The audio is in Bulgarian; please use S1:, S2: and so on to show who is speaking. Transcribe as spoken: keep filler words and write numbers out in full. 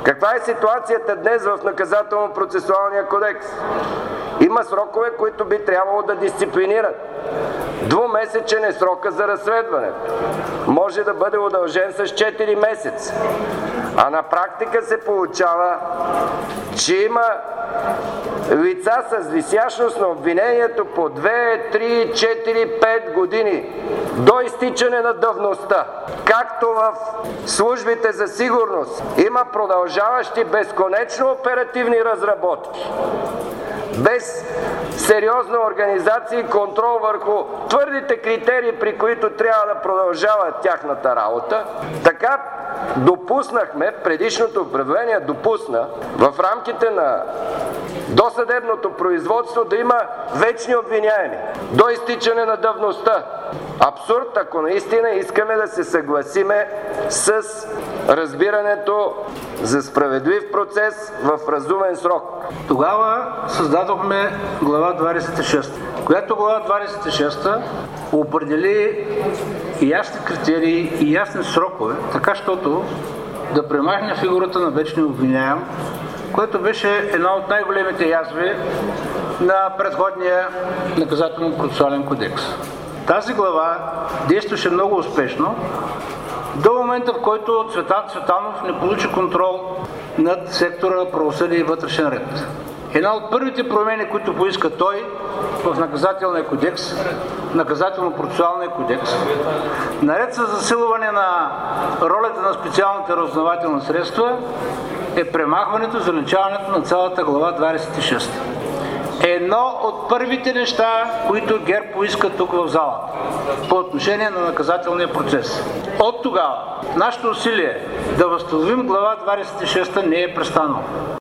S1: Каква е ситуацията днес в Наказателно-процесуалния кодекс? Има срокове, които би трябвало да дисциплинират. Двумесечен е срока за разследване. Може да бъде удължен с четири месеца. А на практика се получава, че има лица с висящност на обвинението по две, три, четири, пет години до изтичане на давността. Както в службите за сигурност има продължаващи безконечно оперативни разработки, без сериозна организация и контрол върху твърдите критерии, при които трябва да продължава тяхната работа, така допуснахме, предишното управление допусна в рамките на досъдебното производство да има вечни обвиняеми до изтичане на давността. Абсурд, ако наистина искаме да се съгласиме с разбирането за справедлив процес в разумен срок.
S2: Тогава създадохме глава двадесет и шеста, която глава двадесет и шеста определи ясни критерии и ясни срокове, така щото да премахне фигурата на вечния обвиняем, което беше една от най-големите язви на предходния наказателно-процесуален кодекс. Тази глава действаше много успешно до момента, в който Цветан Цветанов не получи контрол над сектора правосъдие и вътрешен ред. Една от първите промени, които поиска той в наказателния кодекс, наказателно-процесуалния кодекс, наред с засилване на ролята на специалните разузнавателни средства, е премахването, заличаването на цялата глава двадесет и шеста. Едно от първите неща, които ГЕРБ поиска тук в залата по отношение на наказателния процес. От тогава нашето усилие да възстановим глава двадесет и шеста не е престанало.